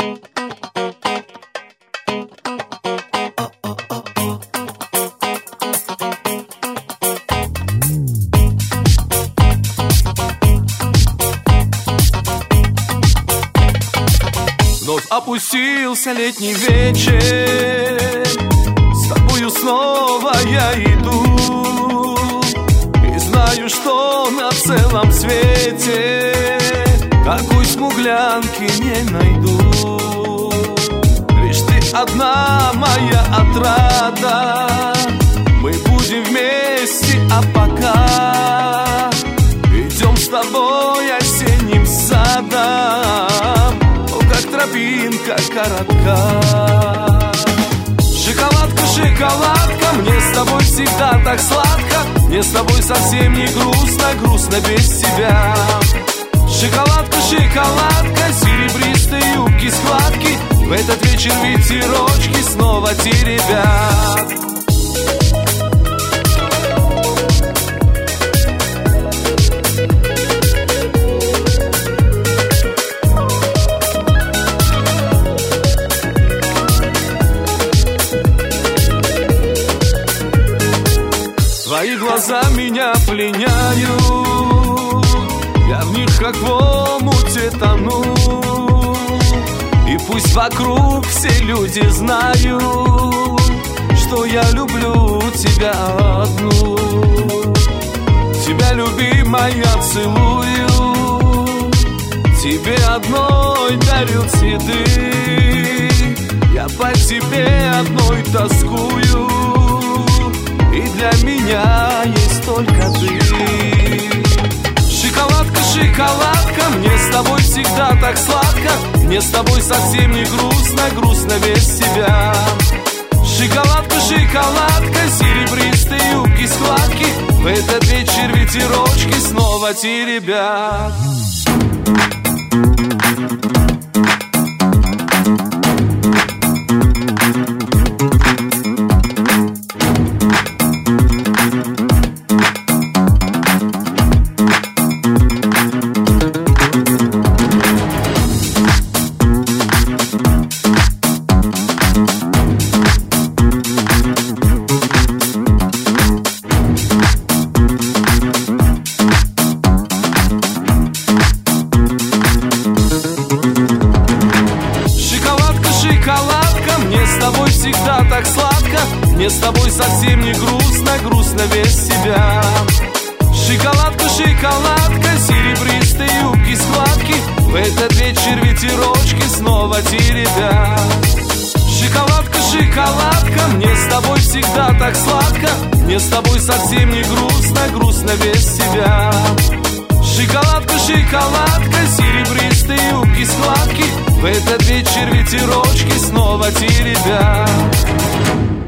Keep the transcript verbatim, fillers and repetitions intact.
Вновь опустился летний вечер, с тобою снова я иду, и знаю, что на целом свете такой смуглянки не найду. Лишь ты одна моя отрада, мы будем вместе, а пока идем с тобой осенним садом, как тропинка коротка. Шоколадка, шоколадка, мне с тобой всегда так сладко, мне с тобой совсем не грустно, грустно без тебя. Шоколадка, шоколадка, серебристые юбки, складки, в этот вечер ветерочки снова теребят. Твои глаза меня пленяют, я в них как в омуте тону. И пусть вокруг все люди знают, что я люблю тебя одну. Тебя, любимая, целую, тебе одной дарю цветы. Я по тебе одной тоскую, и для меня есть только ты. Шоколадка, шоколадка, мне с тобой всегда так сладко, мне с тобой совсем не грустно, грустно без тебя. Шоколадка, шоколадка, серебристые юбки, складки, в этот вечер ветерочки снова теребят. Шоколадка, мне с тобой всегда так сладко, мне с тобой совсем не грустно, грустно без тебя. Шоколадка, шоколадка, серебристые юбки, складки, в этот вечер ветерочки снова теребят. Шоколадка, шоколадка, мне с тобой всегда так сладко, мне с тобой совсем не грустно, грустно без тебя. Шоколадка, шоколадка, серебристые юбки, складки, в этот вечер ветерочки снова теребят.